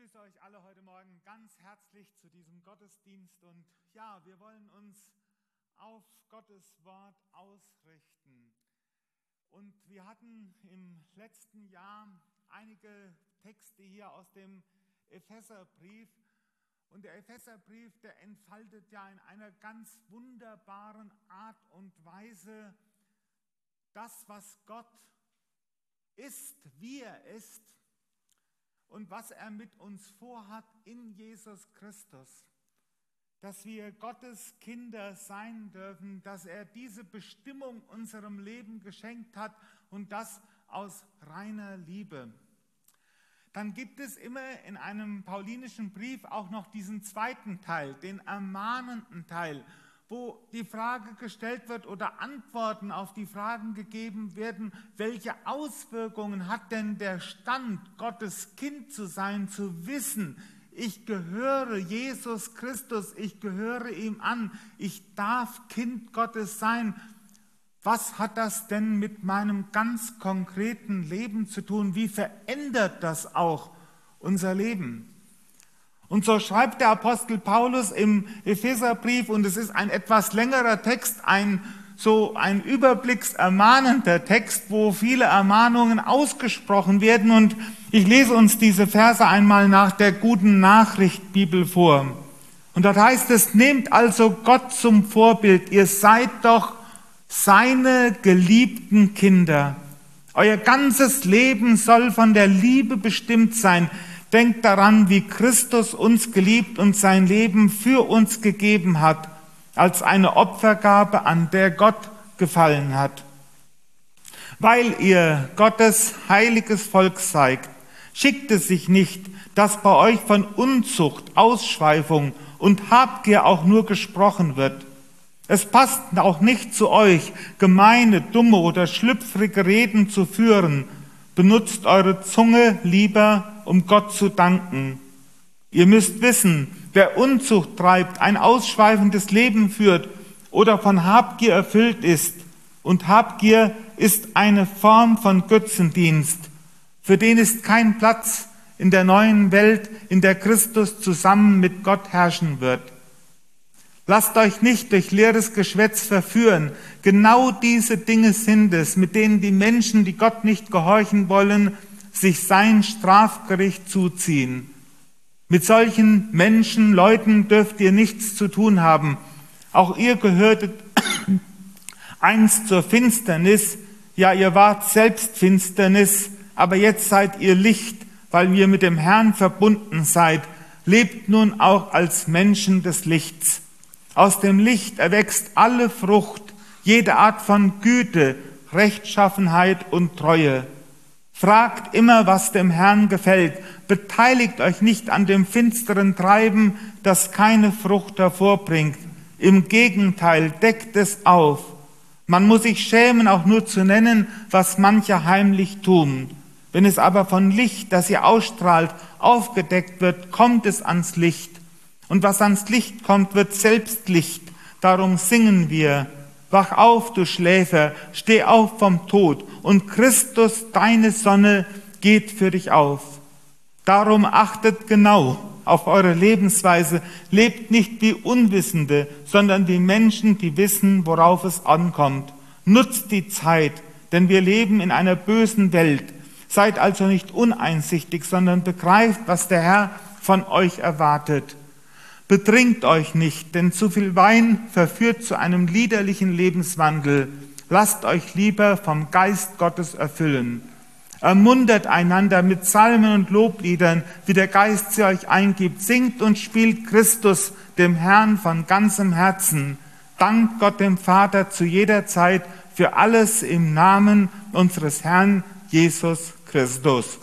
begrüße euch alle heute Morgen ganz herzlich zu diesem Gottesdienst und ja, wir wollen uns auf Gottes Wort ausrichten. Und wir hatten im letzten Jahr einige Texte hier aus dem Epheserbrief und der Epheserbrief, der entfaltet ja in einer ganz wunderbaren Art und Weise das, was Gott ist, wie er ist und was er mit uns vorhat in Jesus Christus. Dass wir Gottes Kinder sein dürfen, dass er diese Bestimmung unserem Leben geschenkt hat und das aus reiner Liebe. Dann gibt es immer in einem paulinischen Brief auch noch diesen zweiten Teil, den ermahnenden Teil, wo die Frage gestellt wird oder Antworten auf die Fragen gegeben werden, welche Auswirkungen hat denn der Stand, Gottes Kind zu sein, zu wissen, ich gehöre Jesus Christus, ich gehöre ihm an, ich darf Kind Gottes sein. Was hat das denn mit meinem ganz konkreten Leben zu tun? Wie verändert das auch unser Leben? Und so schreibt der Apostel Paulus im Epheserbrief, und es ist ein etwas längerer Text, ein überblicksermahnender Text, wo viele Ermahnungen ausgesprochen werden. Und ich lese uns diese Verse einmal nach der Guten Nachricht Bibel vor. Und dort heißt es: Nehmt also Gott zum Vorbild, ihr seid doch seine geliebten Kinder. Euer ganzes Leben soll von der Liebe bestimmt sein. Denkt daran, wie Christus uns geliebt und sein Leben für uns gegeben hat, als eine Opfergabe, an der Gott gefallen hat. Weil ihr Gottes heiliges Volk seid, schickt es sich nicht, dass bei euch von Unzucht, Ausschweifung und Habgier auch nur gesprochen wird. Es passt auch nicht zu euch, gemeine, dumme oder schlüpfrige Reden zu führen. Benutzt eure Zunge lieber, um Gott zu danken. Ihr müsst wissen, wer Unzucht treibt, ein ausschweifendes Leben führt oder von Habgier erfüllt ist. Und Habgier ist eine Form von Götzendienst. Für den ist kein Platz in der neuen Welt, in der Christus zusammen mit Gott herrschen wird. Lasst euch nicht durch leeres Geschwätz verführen. Genau diese Dinge sind es, mit denen die Menschen, die Gott nicht gehorchen wollen, sich sein Strafgericht zuziehen. Mit solchen Menschen, Leuten dürft ihr nichts zu tun haben. Auch ihr gehörtet einst zur Finsternis, ja, ihr wart selbst Finsternis, aber jetzt seid ihr Licht, weil ihr mit dem Herrn verbunden seid. Lebt nun auch als Menschen des Lichts. Aus dem Licht erwächst alle Frucht, jede Art von Güte, Rechtschaffenheit und Treue. Fragt immer, was dem Herrn gefällt. Beteiligt euch nicht an dem finsteren Treiben, das keine Frucht hervorbringt. Im Gegenteil, deckt es auf. Man muss sich schämen, auch nur zu nennen, was manche heimlich tun. Wenn es aber von Licht, das ihr ausstrahlt, aufgedeckt wird, kommt es ans Licht. Und was ans Licht kommt, wird selbst Licht. Darum singen wir: Wach auf, du Schläfer, steh auf vom Tod, und Christus, deine Sonne, geht für dich auf. Darum achtet genau auf eure Lebensweise, lebt nicht wie Unwissende, sondern wie Menschen, die wissen, worauf es ankommt. Nutzt die Zeit, denn wir leben in einer bösen Welt. Seid also nicht uneinsichtig, sondern begreift, was der Herr von euch erwartet. Betrinkt euch nicht, denn zu viel Wein verführt zu einem liederlichen Lebenswandel. Lasst euch lieber vom Geist Gottes erfüllen. Ermuntert einander mit Psalmen und Lobliedern, wie der Geist sie euch eingibt. Singt und spielt Christus, dem Herrn, von ganzem Herzen. Dankt Gott dem Vater zu jeder Zeit für alles im Namen unseres Herrn Jesus Christus.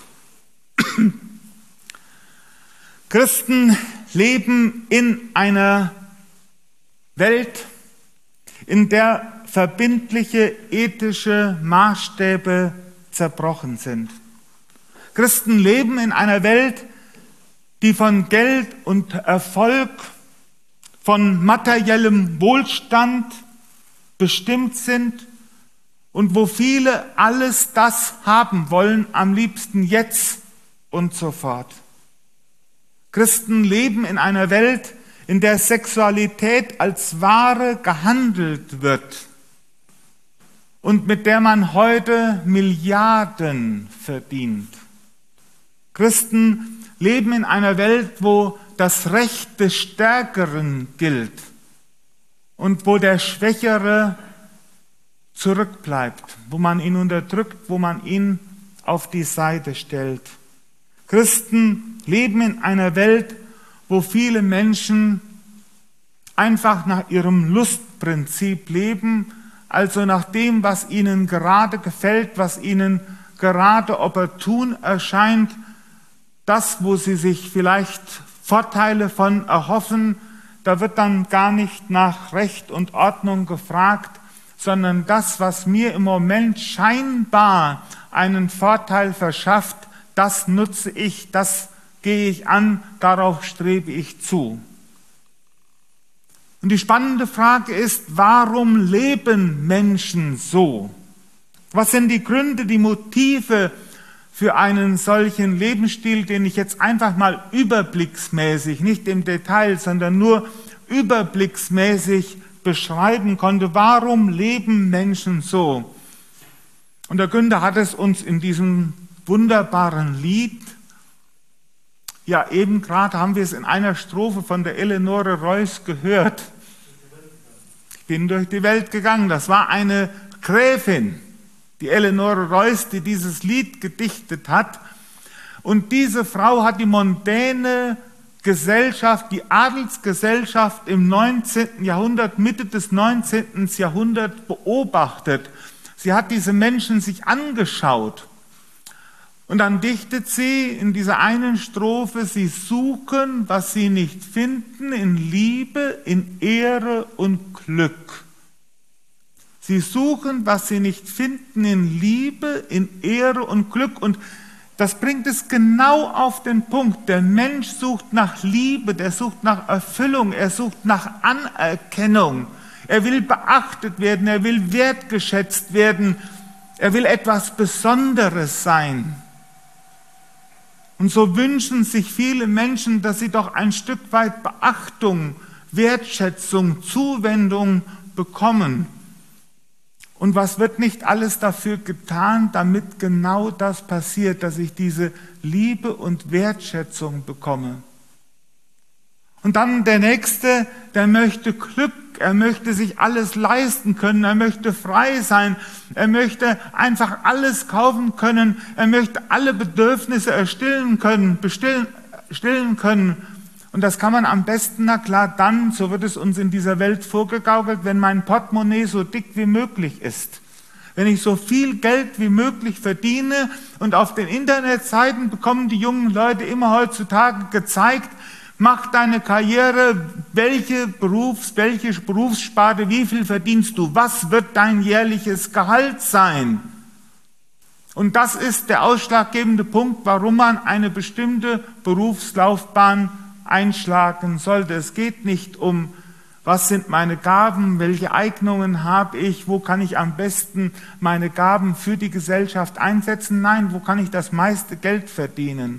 Christen leben in einer Welt, in der verbindliche ethische Maßstäbe zerbrochen sind. Christen leben in einer Welt, die von Geld und Erfolg, von materiellem Wohlstand bestimmt sind und wo viele alles das haben wollen, am liebsten jetzt und sofort. Christen leben in einer Welt, in der Sexualität als Ware gehandelt wird und mit der man heute Milliarden verdient. Christen leben in einer Welt, wo das Recht des Stärkeren gilt und wo der Schwächere zurückbleibt, wo man ihn unterdrückt, wo man ihn auf die Seite stellt. Christen leben in einer Welt, wo viele Menschen einfach nach ihrem Lustprinzip leben, also nach dem, was ihnen gerade gefällt, was ihnen gerade opportun erscheint, das, wo sie sich vielleicht Vorteile von erhoffen, da wird dann gar nicht nach Recht und Ordnung gefragt, sondern das, was mir im Moment scheinbar einen Vorteil verschafft, das nutze ich, das gehe ich an, darauf strebe ich zu. Und die spannende Frage ist, warum leben Menschen so? Was sind die Gründe, die Motive für einen solchen Lebensstil, den ich jetzt einfach mal überblicksmäßig, nicht im Detail, sondern nur überblicksmäßig beschreiben konnte? Warum leben Menschen so? Und der Günther hat es uns in diesem wunderbaren Lied, ja eben gerade haben wir es in einer Strophe von der Eleonore Reuss gehört. Ich bin durch die Welt gegangen. Das war eine Gräfin, die Eleonore Reuss, die dieses Lied gedichtet hat. Und diese Frau hat die mondäne Gesellschaft, die Adelsgesellschaft im 19. Jahrhundert, Mitte des 19. Jahrhunderts beobachtet. Sie hat diese Menschen sich angeschaut. Und dann dichtet sie in dieser einen Strophe, sie suchen, was sie nicht finden, in Liebe, in Ehre und Glück. Sie suchen, was sie nicht finden, in Liebe, in Ehre und Glück. Und das bringt es genau auf den Punkt. Der Mensch sucht nach Liebe, der sucht nach Erfüllung, er sucht nach Anerkennung. Er will beachtet werden, er will wertgeschätzt werden, er will etwas Besonderes sein. Und so wünschen sich viele Menschen, dass sie doch ein Stück weit Beachtung, Wertschätzung, Zuwendung bekommen. Und was wird nicht alles dafür getan, damit genau das passiert, dass ich diese Liebe und Wertschätzung bekomme? Und dann der Nächste, der möchte Glück, er möchte sich alles leisten können, er möchte frei sein, er möchte einfach alles kaufen können, er möchte alle Bedürfnisse stillen können. Und das kann man am besten, na klar, dann, so wird es uns in dieser Welt vorgegaukelt, wenn mein Portemonnaie so dick wie möglich ist. Wenn ich so viel Geld wie möglich verdiene, und auf den Internetseiten bekommen die jungen Leute immer heutzutage gezeigt, mach deine Karriere, welche Berufssparte, wie viel verdienst du, was wird dein jährliches Gehalt sein? Und das ist der ausschlaggebende Punkt, warum man eine bestimmte Berufslaufbahn einschlagen sollte. Es geht nicht um, was sind meine Gaben, welche Eignungen habe ich, wo kann ich am besten meine Gaben für die Gesellschaft einsetzen. Nein, wo kann ich das meiste Geld verdienen?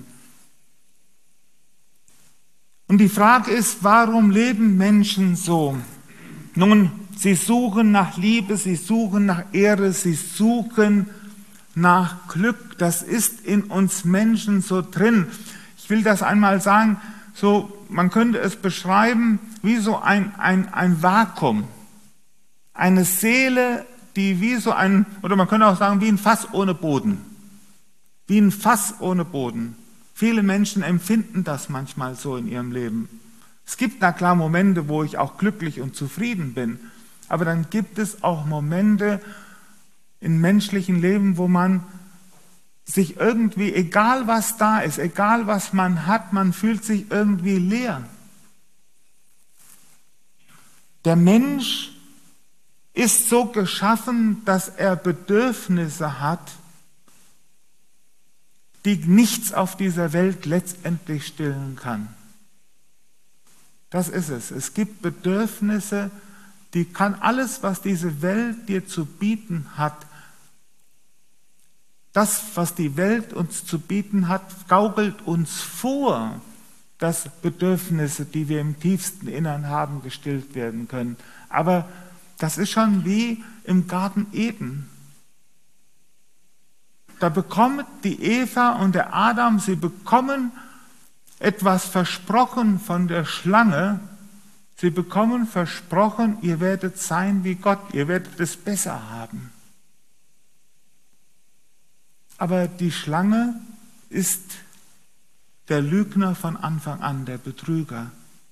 Und die Frage ist, warum leben Menschen so? Nun, sie suchen nach Liebe, sie suchen nach Ehre, sie suchen nach Glück. Das ist in uns Menschen so drin. Ich will das einmal sagen, so, man könnte es beschreiben wie so ein Vakuum. Eine Seele, die wie so oder man könnte auch sagen, wie ein Fass ohne Boden. Wie ein Fass ohne Boden. Viele Menschen empfinden das manchmal so in ihrem Leben. Es gibt na klar Momente, wo ich auch glücklich und zufrieden bin. Aber dann gibt es auch Momente im menschlichen Leben, wo man sich irgendwie, egal was da ist, egal was man hat, man fühlt sich irgendwie leer. Der Mensch ist so geschaffen, dass er Bedürfnisse hat, die nichts auf dieser Welt letztendlich stillen kann. Das ist es. Es gibt Bedürfnisse, die kann alles, was diese Welt dir zu bieten hat, das, was die Welt uns zu bieten hat, gaukelt uns vor, dass Bedürfnisse, die wir im tiefsten Innern haben, gestillt werden können. Aber das ist schon wie im Garten Eden. Da bekommt die Eva und der Adam, sie bekommen etwas versprochen von der Schlange. Sie bekommen versprochen, ihr werdet sein wie Gott, ihr werdet es besser haben. Aber die Schlange ist der Lügner von Anfang an, der Betrüger.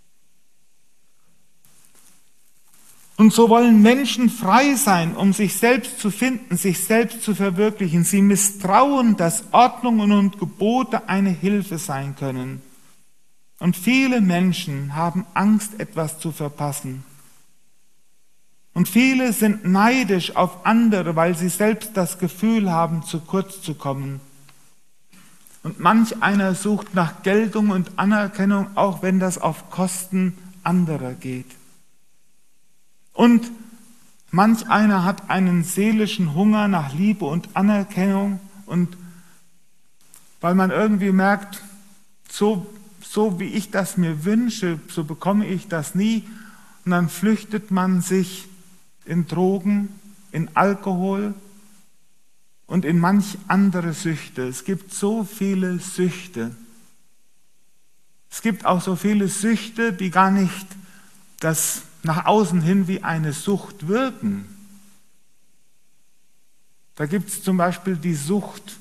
Und so wollen Menschen frei sein, um sich selbst zu finden, sich selbst zu verwirklichen. Sie misstrauen, dass Ordnungen und Gebote eine Hilfe sein können. Und viele Menschen haben Angst, etwas zu verpassen. Und viele sind neidisch auf andere, weil sie selbst das Gefühl haben, zu kurz zu kommen. Und manch einer sucht nach Geltung und Anerkennung, auch wenn das auf Kosten anderer geht. Und manch einer hat einen seelischen Hunger nach Liebe und Anerkennung, und weil man irgendwie merkt, so wie ich das mir wünsche, so bekomme ich das nie, und dann flüchtet man sich in Drogen, in Alkohol und in manch andere Süchte. Es gibt so viele Süchte. Es gibt auch so viele Süchte, die gar nicht das nach außen hin wie eine Sucht wirken. Da gibt es zum Beispiel die Sucht,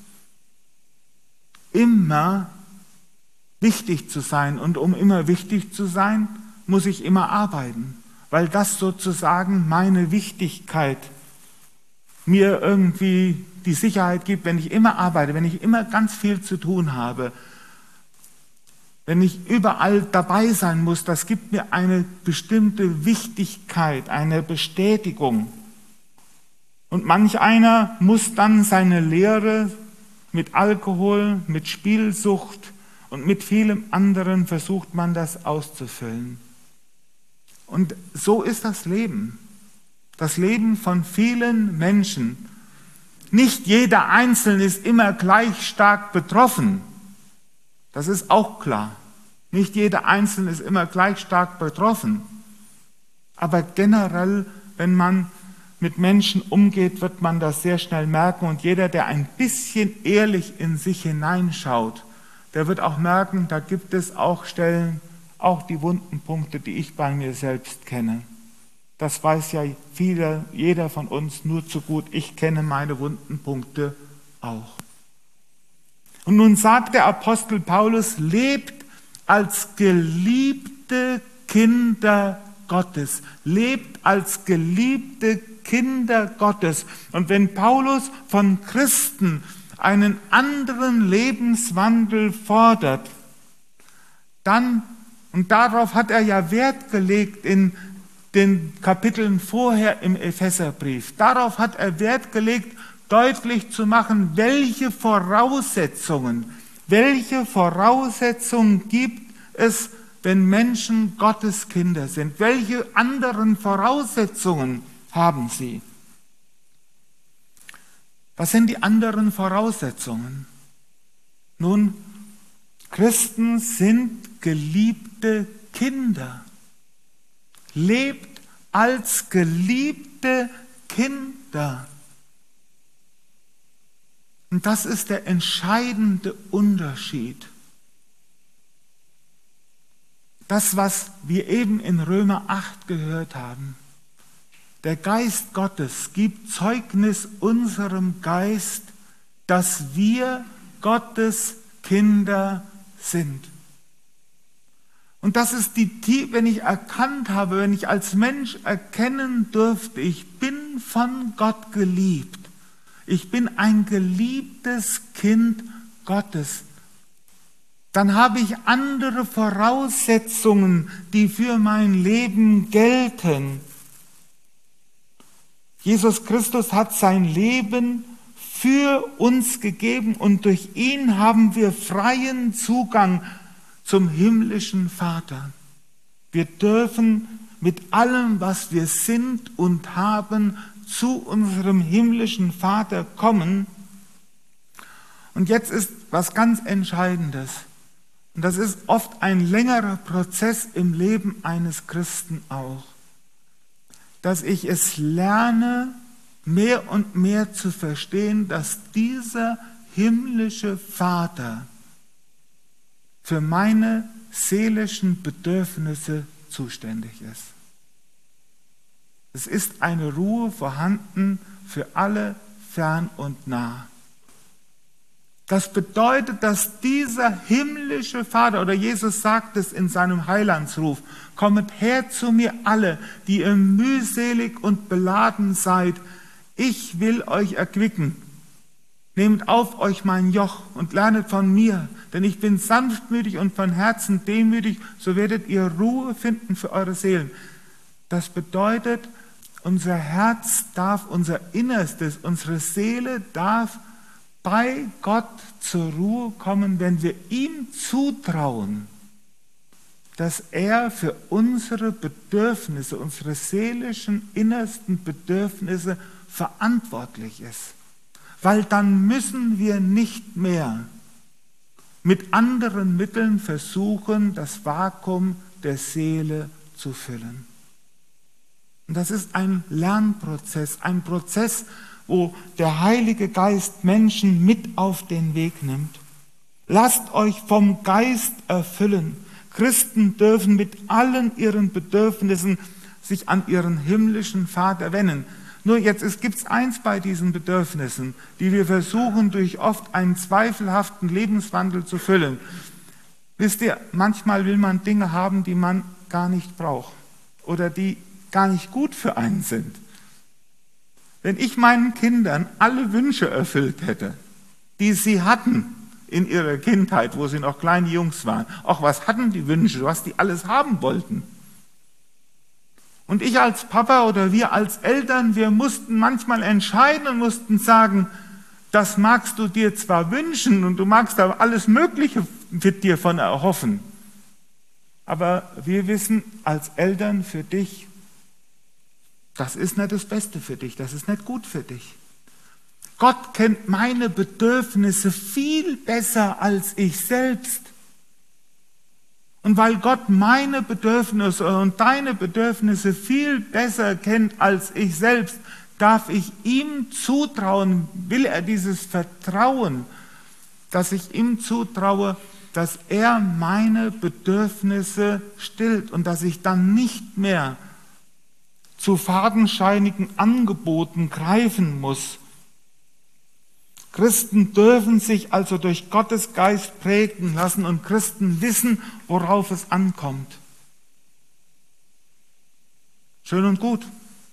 immer wichtig zu sein. Und um immer wichtig zu sein, muss ich immer arbeiten, weil das sozusagen meine Wichtigkeit mir irgendwie die Sicherheit gibt, wenn ich immer arbeite, wenn ich immer ganz viel zu tun habe, wenn ich überall dabei sein muss, das gibt mir eine bestimmte Wichtigkeit, eine Bestätigung. Und manch einer muss dann seine Lehre mit Alkohol, mit Spielsucht und mit vielem anderen versucht man das auszufüllen. Und so ist das Leben von vielen Menschen. Nicht jeder Einzelne ist immer gleich stark betroffen. Das ist auch klar. Nicht jeder Einzelne ist immer gleich stark betroffen. Aber generell, wenn man mit Menschen umgeht, wird man das sehr schnell merken. Und jeder, der ein bisschen ehrlich in sich hineinschaut, der wird auch merken, da gibt es auch Stellen, auch die wunden Punkte, die ich bei mir selbst kenne. Das weiß ja jeder von uns nur zu gut. Ich kenne meine wunden Punkte auch. Und nun sagt der Apostel Paulus, lebt als geliebte Kinder Gottes. Lebt als geliebte Kinder Gottes. Und wenn Paulus von Christen einen anderen Lebenswandel fordert, dann, und darauf hat er ja Wert gelegt in den Kapiteln vorher im Epheserbrief, darauf hat er Wert gelegt, deutlich zu machen, welche Voraussetzungen gibt es, wenn Menschen Gottes Kinder sind? Welche anderen Voraussetzungen haben sie? Was sind die anderen Voraussetzungen? Nun, Christen sind geliebte Kinder. Lebt als geliebte Kinder. Und das ist der entscheidende Unterschied. Das, was wir eben in Römer 8 gehört haben. Der Geist Gottes gibt Zeugnis unserem Geist, dass wir Gottes Kinder sind. Und das ist wenn ich erkannt habe, wenn ich als Mensch erkennen durfte, ich bin von Gott geliebt. Ich bin ein geliebtes Kind Gottes. Dann habe ich andere Voraussetzungen, die für mein Leben gelten. Jesus Christus hat sein Leben für uns gegeben und durch ihn haben wir freien Zugang zum himmlischen Vater. Wir dürfen mit allem, was wir sind und haben, zu unserem himmlischen Vater kommen. Und jetzt ist was ganz Entscheidendes. Und das ist oft ein längerer Prozess im Leben eines Christen auch, dass ich es lerne, mehr und mehr zu verstehen, dass dieser himmlische Vater für meine seelischen Bedürfnisse zuständig ist. Es ist eine Ruhe vorhanden für alle fern und nah. Das bedeutet, dass dieser himmlische Vater, oder Jesus sagt es in seinem Heilandsruf, kommet her zu mir alle, die ihr mühselig und beladen seid, ich will euch erquicken. Nehmt auf euch mein Joch und lernet von mir, denn ich bin sanftmütig und von Herzen demütig, so werdet ihr Ruhe finden für eure Seelen. Das bedeutet, unser Herz darf, unser Innerstes, unsere Seele darf bei Gott zur Ruhe kommen, wenn wir ihm zutrauen, dass er für unsere Bedürfnisse, unsere seelischen, innersten Bedürfnisse verantwortlich ist. Weil dann müssen wir nicht mehr mit anderen Mitteln versuchen, das Vakuum der Seele zu füllen. Und das ist ein Lernprozess, ein Prozess, wo der Heilige Geist Menschen mit auf den Weg nimmt. Lasst euch vom Geist erfüllen. Christen dürfen mit allen ihren Bedürfnissen sich an ihren himmlischen Vater wenden. Nur jetzt gibt es eins bei diesen Bedürfnissen, die wir versuchen, durch oft einen zweifelhaften Lebenswandel zu füllen. Wisst ihr, manchmal will man Dinge haben, die man gar nicht braucht oder die gar nicht gut für einen sind. Wenn ich meinen Kindern alle Wünsche erfüllt hätte, die sie hatten in ihrer Kindheit, wo sie noch kleine Jungs waren, auch was hatten die Wünsche, was die alles haben wollten. Und ich als Papa oder wir als Eltern, wir mussten manchmal entscheiden und mussten sagen, das magst du dir zwar wünschen und du magst aber alles Mögliche mit dir von erhoffen, aber wir wissen als Eltern für dich, das ist nicht das Beste für dich, das ist nicht gut für dich. Gott kennt meine Bedürfnisse viel besser als ich selbst. Und weil Gott meine Bedürfnisse und deine Bedürfnisse viel besser kennt als ich selbst, darf ich ihm zutrauen, will er dieses Vertrauen, dass ich ihm zutraue, dass er meine Bedürfnisse stillt und dass ich dann nicht mehr zu fadenscheinigen Angeboten greifen muss. Christen dürfen sich also durch Gottes Geist prägen lassen und Christen wissen, worauf es ankommt. Schön und gut.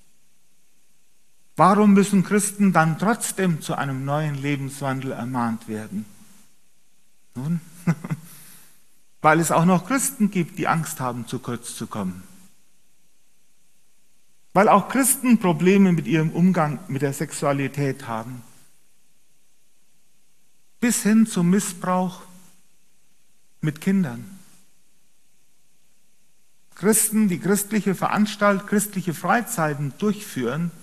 Warum müssen Christen dann trotzdem zu einem neuen Lebenswandel ermahnt werden? Nun, weil es auch noch Christen gibt, die Angst haben, zu kurz zu kommen. Weil auch Christen Probleme mit ihrem Umgang mit der Sexualität haben. Bis hin zum Missbrauch mit Kindern. Christen, die christliche Freizeiten durchführen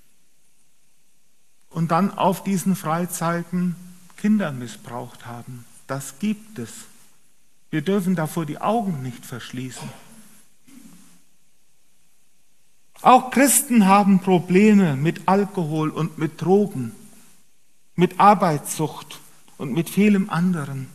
und dann auf diesen Freizeiten Kinder missbraucht haben. Das gibt es. Wir dürfen davor die Augen nicht verschließen. Auch Christen haben Probleme mit Alkohol und mit Drogen, mit Arbeitssucht und mit vielem anderen.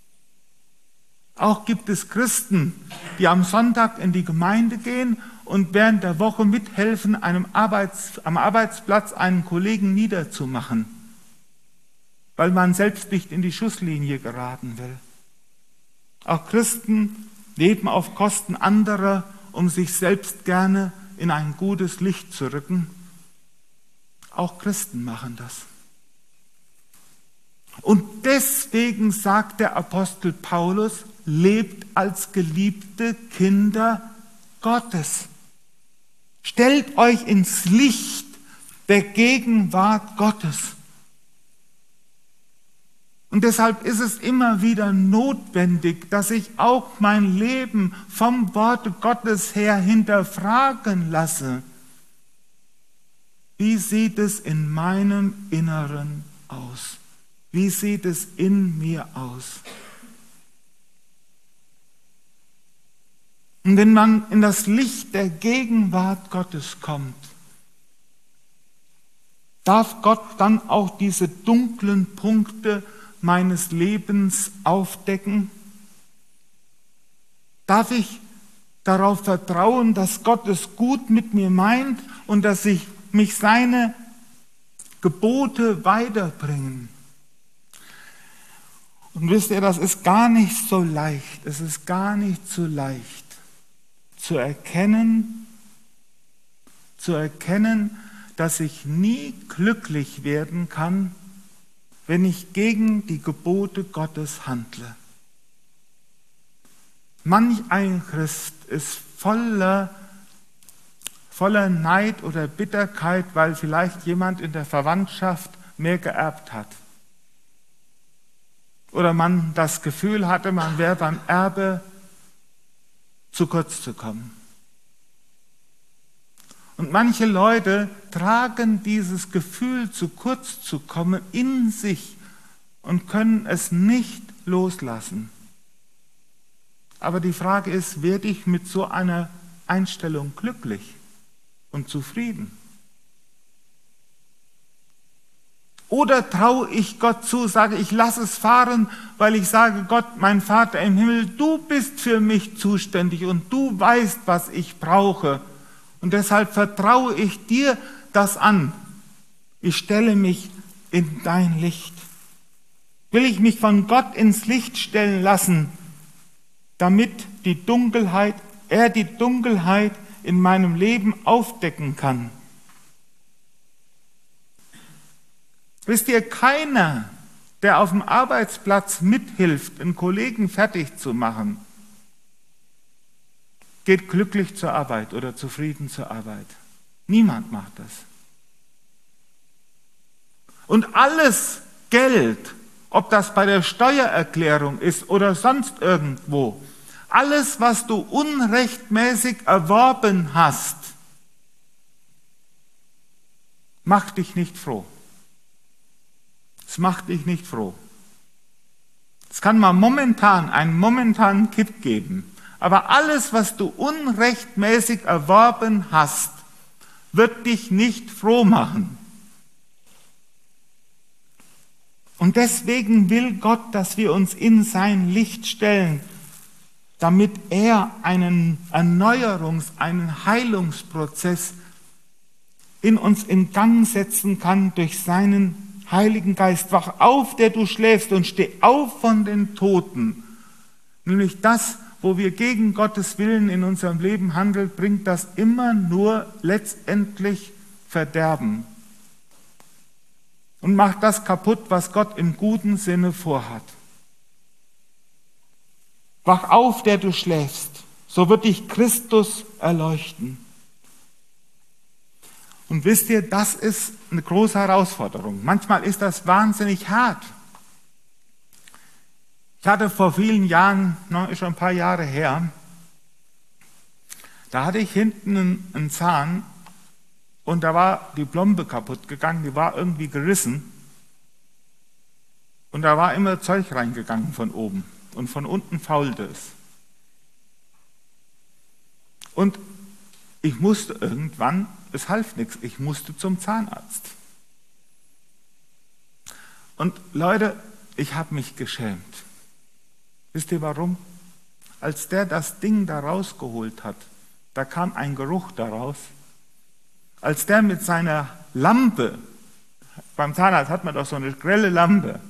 Auch gibt es Christen, die am Sonntag in die Gemeinde gehen und während der Woche mithelfen, am Arbeitsplatz einen Kollegen niederzumachen, weil man selbst nicht in die Schusslinie geraten will. Auch Christen leben auf Kosten anderer, um sich selbst gerne in ein gutes Licht zu rücken. Auch Christen machen das. Und deswegen sagt der Apostel Paulus, lebt als geliebte Kinder Gottes. Stellt euch ins Licht der Gegenwart Gottes. Und deshalb ist es immer wieder notwendig, dass ich auch mein Leben vom Worte Gottes her hinterfragen lasse. Wie sieht es in meinem Inneren aus? Wie sieht es in mir aus? Und wenn man in das Licht der Gegenwart Gottes kommt, darf Gott dann auch diese dunklen Punkte meines Lebens aufdecken? Darf ich darauf vertrauen, dass Gott es gut mit mir meint und dass mich seine Gebote weiterbringen? Und wisst ihr, das ist gar nicht so leicht. Es ist gar nicht so leicht zu erkennen, dass ich nie glücklich werden kann, wenn ich gegen die Gebote Gottes handle. Manch ein Christ ist voller Neid oder Bitterkeit, weil vielleicht jemand in der Verwandtschaft mehr geerbt hat. Oder man das Gefühl hatte, man wäre beim Erbe zu kurz zu kommen. Und manche Leute tragen dieses Gefühl, zu kurz zu kommen, in sich und können es nicht loslassen. Aber die Frage ist, werde ich mit so einer Einstellung glücklich und zufrieden? Oder traue ich Gott zu, sage ich, lasse es fahren, weil ich sage, Gott, mein Vater im Himmel, du bist für mich zuständig und du weißt, was ich brauche. Und deshalb vertraue ich dir das an. Ich stelle mich in dein Licht. Will ich mich von Gott ins Licht stellen lassen, damit er die Dunkelheit in meinem Leben aufdecken kann? Wisst ihr, keiner, der auf dem Arbeitsplatz mithilft, einen Kollegen fertig zu machen, geht glücklich zur Arbeit oder zufrieden zur Arbeit. Niemand macht das. Und alles Geld, ob das bei der Steuererklärung ist oder sonst irgendwo, alles, was du unrechtmäßig erworben hast, macht dich nicht froh. Es macht dich nicht froh. Es kann mal einen momentanen Kipp geben, aber alles, was du unrechtmäßig erworben hast, wird dich nicht froh machen. Und deswegen will Gott, dass wir uns in sein Licht stellen, damit er einen einen Heilungsprozess in uns in Gang setzen kann durch seinen Heiligen Geist. Wach auf, der du schläfst, und steh auf von den Toten. Nämlich das, wo wir gegen Gottes Willen in unserem Leben handeln, bringt das immer nur letztendlich Verderben. Und macht das kaputt, was Gott im guten Sinne vorhat. Wach auf, der du schläfst, so wird dich Christus erleuchten. Und wisst ihr, das ist eine große Herausforderung. Manchmal ist das wahnsinnig hart. Ich hatte vor vielen Jahren, ist schon ein paar Jahre her, da hatte ich hinten einen Zahn und da war die Plombe kaputt gegangen, die war irgendwie gerissen und da war immer Zeug reingegangen von oben und von unten faulte es. Und ich musste irgendwann, es half nichts, ich musste zum Zahnarzt. Und Leute, ich habe mich geschämt. Wisst ihr warum? Als der das Ding da rausgeholt hat, da kam ein Geruch daraus. Als der mit seiner Lampe, beim Zahnarzt hat man doch so eine grelle Lampe,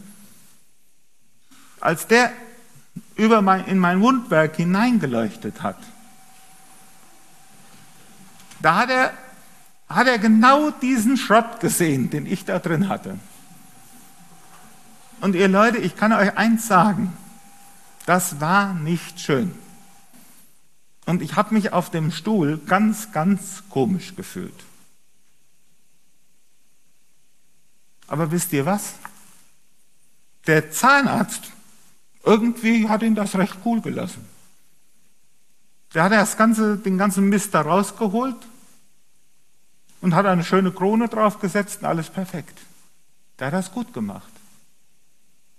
als der in mein Wundwerk hineingeleuchtet hat, da hat er genau diesen Schrott gesehen, den ich da drin hatte. Und ihr Leute, ich kann euch eins sagen, das war nicht schön. Und ich habe mich auf dem Stuhl ganz, ganz komisch gefühlt. Aber wisst ihr was? Der Zahnarzt, irgendwie hat ihn das recht cool gelassen. Der hat den ganzen Mist da rausgeholt und hat eine schöne Krone draufgesetzt und alles perfekt. Der hat das gut gemacht.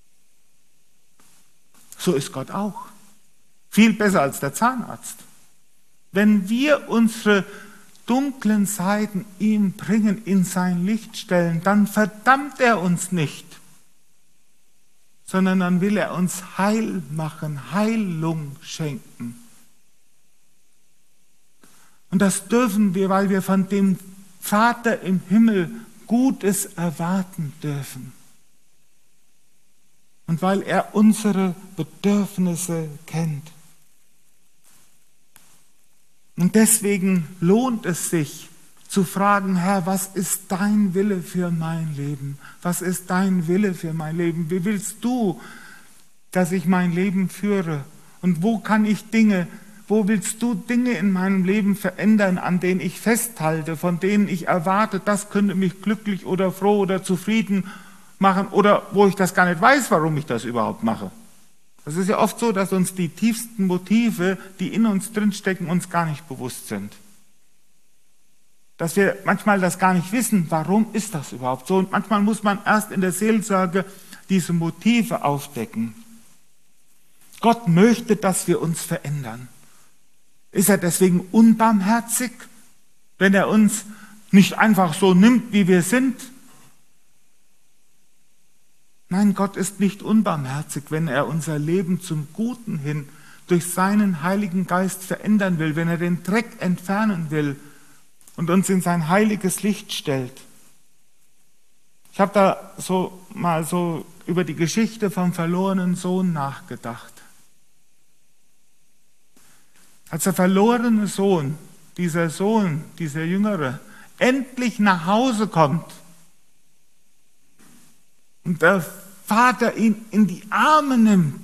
So ist Gott auch. Viel besser als der Zahnarzt. Wenn wir unsere dunklen Seiten ihm bringen, in sein Licht stellen, dann verdammt er uns nicht, sondern dann will er uns heil machen, Heilung schenken. Und das dürfen wir, weil wir von dem Vater im Himmel Gutes erwarten dürfen. Und weil er unsere Bedürfnisse kennt. Und deswegen lohnt es sich zu fragen, Herr, was ist dein Wille für mein Leben? Was ist dein Wille für mein Leben? Wie willst du, dass ich mein Leben führe? Und wo willst du Dinge in meinem Leben verändern, an denen ich festhalte, von denen ich erwarte, das könnte mich glücklich oder froh oder zufrieden machen oder wo ich das gar nicht weiß, warum ich das überhaupt mache? Es ist ja oft so, dass uns die tiefsten Motive, die in uns drinstecken, uns gar nicht bewusst sind. Dass wir manchmal das gar nicht wissen, warum ist das überhaupt so? Und manchmal muss man erst in der Seelsorge diese Motive aufdecken. Gott möchte, dass wir uns verändern. Ist er deswegen unbarmherzig, wenn er uns nicht einfach so nimmt, wie wir sind? Nein, Gott ist nicht unbarmherzig, wenn er unser Leben zum Guten hin durch seinen Heiligen Geist verändern will, wenn er den Dreck entfernen will und uns in sein heiliges Licht stellt. Ich habe da mal über die Geschichte vom verlorenen Sohn nachgedacht. Als der verlorene Sohn, dieser Jüngere, endlich nach Hause kommt und der Vater ihn in die Arme nimmt,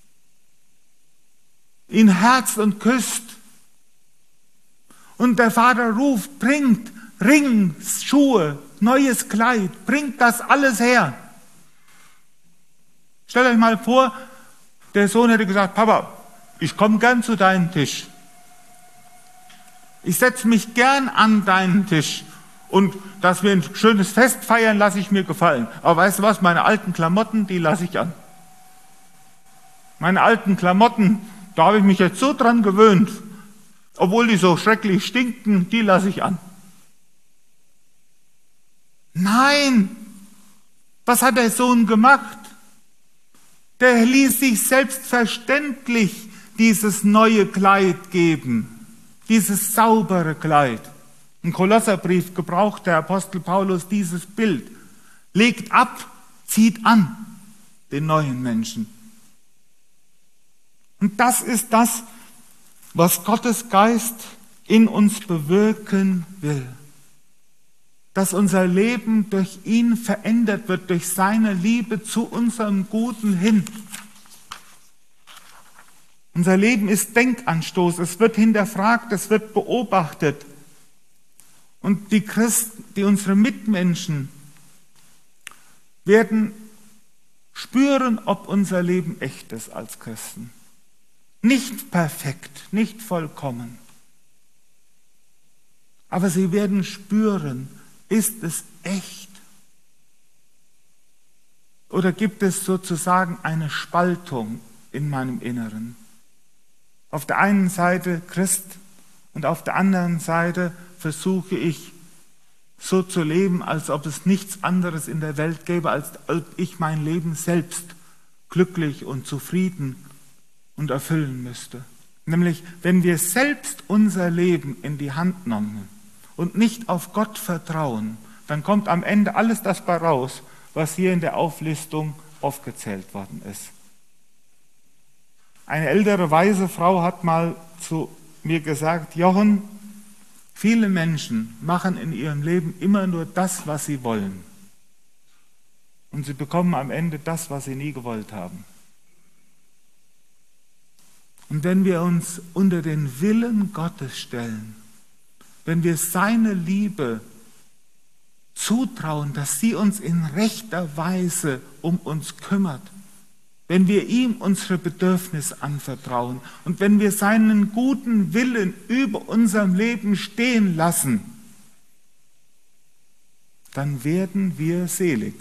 ihn herzt und küsst und der Vater ruft, bringt Ring, Schuhe, neues Kleid, bringt das alles her. Stellt euch mal vor, der Sohn hätte gesagt, Papa, ich komme gern zu deinem Tisch. Ich setze mich gern an deinen Tisch und dass wir ein schönes Fest feiern, lasse ich mir gefallen. Aber weißt du was, meine alten Klamotten, die lasse ich an. Meine alten Klamotten, da habe ich mich jetzt so dran gewöhnt, obwohl die so schrecklich stinken, die lasse ich an. Nein, was hat der Sohn gemacht? Der ließ sich selbstverständlich dieses neue Kleid geben, dieses saubere Kleid. Im Kolosserbrief gebraucht der Apostel Paulus dieses Bild. Legt ab, zieht an den neuen Menschen. Und das ist das, was Gottes Geist in uns bewirken will. Dass unser Leben durch ihn verändert wird, durch seine Liebe zu unserem Guten hin. Unser Leben ist Denkanstoß, es wird hinterfragt, es wird beobachtet. Und die Christen, unsere Mitmenschen, werden spüren, ob unser Leben echt ist als Christen. Nicht perfekt, nicht vollkommen. Aber sie werden spüren, ist es echt? Oder gibt es sozusagen eine Spaltung in meinem Inneren? Auf der einen Seite Christ und auf der anderen Seite versuche ich so zu leben, als ob es nichts anderes in der Welt gäbe, als ob ich mein Leben selbst glücklich und zufrieden und erfüllen müsste. Nämlich, wenn wir selbst unser Leben in die Hand nehmen und nicht auf Gott vertrauen, dann kommt am Ende alles das bei raus, was hier in der Auflistung aufgezählt worden ist. Eine ältere, weise Frau hat mal zu mir gesagt, Jochen, viele Menschen machen in ihrem Leben immer nur das, was sie wollen. Und sie bekommen am Ende das, was sie nie gewollt haben. Und wenn wir uns unter den Willen Gottes stellen, wenn wir seine Liebe zutrauen, dass sie uns in rechter Weise um uns kümmert, wenn wir ihm unsere Bedürfnisse anvertrauen und wenn wir seinen guten Willen über unserem Leben stehen lassen, dann werden wir selig.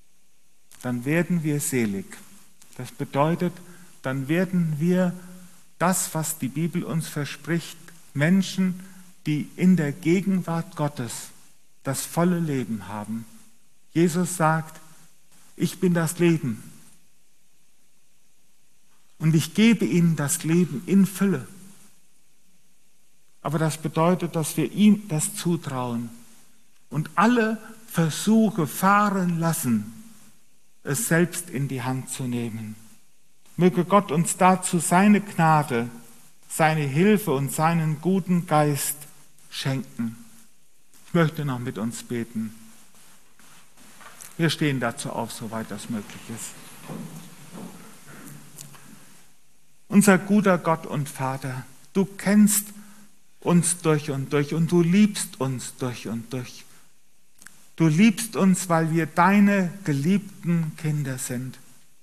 Dann werden wir selig. Das bedeutet, dann werden wir das, was die Bibel uns verspricht, Menschen, die in der Gegenwart Gottes das volle Leben haben. Jesus sagt, ich bin das Leben und ich gebe ihnen das Leben in Fülle. Aber das bedeutet, dass wir ihm das zutrauen und alle Versuche fahren lassen, es selbst in die Hand zu nehmen. Möge Gott uns dazu seine Gnade, seine Hilfe und seinen guten Geist schenken. Ich möchte noch mit uns beten. Wir stehen dazu auf, soweit das möglich ist. Unser guter Gott und Vater, du kennst uns durch und du liebst uns durch und durch. Du liebst uns, weil wir deine geliebten Kinder sind.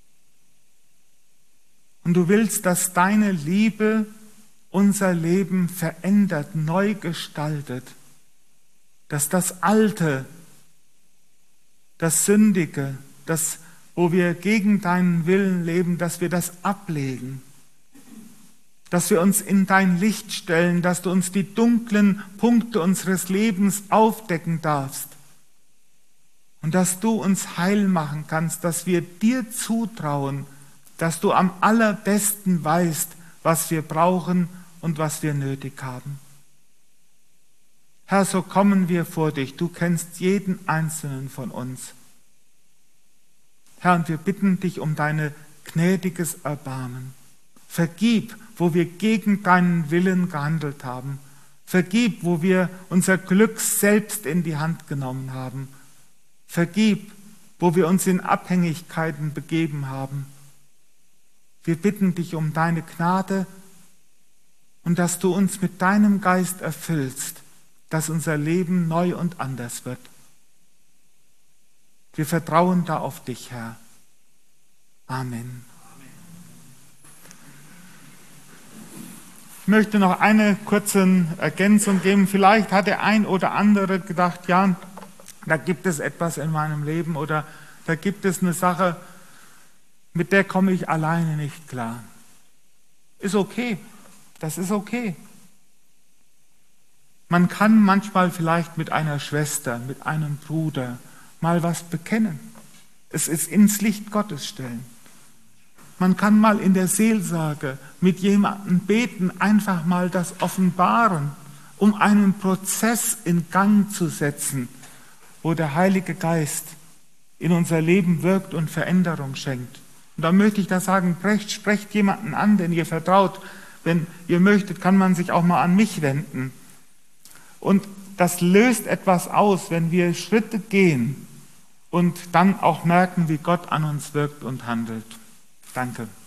Und du willst, dass deine Liebe unser Leben verändert, neu gestaltet, dass das Alte, das Sündige, das, wo wir gegen deinen Willen leben, dass wir das ablegen, dass wir uns in dein Licht stellen, dass du uns die dunklen Punkte unseres Lebens aufdecken darfst und dass du uns heil machen kannst, dass wir dir zutrauen, dass du am allerbesten weißt, was wir brauchen und was wir nötig haben. Herr, so kommen wir vor dich. Du kennst jeden einzelnen von uns. Herr, und wir bitten dich um dein gnädiges Erbarmen. Vergib, wo wir gegen deinen Willen gehandelt haben. Vergib, wo wir unser Glück selbst in die Hand genommen haben. Vergib, wo wir uns in Abhängigkeiten begeben haben. Wir bitten dich um deine Gnade und dass du uns mit deinem Geist erfüllst, dass unser Leben neu und anders wird. Wir vertrauen da auf dich, Herr. Amen. Ich möchte noch eine kurze Ergänzung geben. Vielleicht hat der ein oder andere gedacht, ja, da gibt es etwas in meinem Leben oder da gibt es eine Sache, mit der komme ich alleine nicht klar. Ist okay, das ist okay. Man kann manchmal vielleicht mit einer Schwester, mit einem Bruder mal was bekennen. Es ist ins Licht Gottes stellen. Man kann mal in der Seelsorge mit jemandem beten, einfach mal das offenbaren, um einen Prozess in Gang zu setzen, wo der Heilige Geist in unser Leben wirkt und Veränderung schenkt. Und da möchte ich da sagen, sprecht jemanden an, den ihr vertraut. Wenn ihr möchtet, kann man sich auch mal an mich wenden. Und das löst etwas aus, wenn wir Schritte gehen und dann auch merken, wie Gott an uns wirkt und handelt. Danke.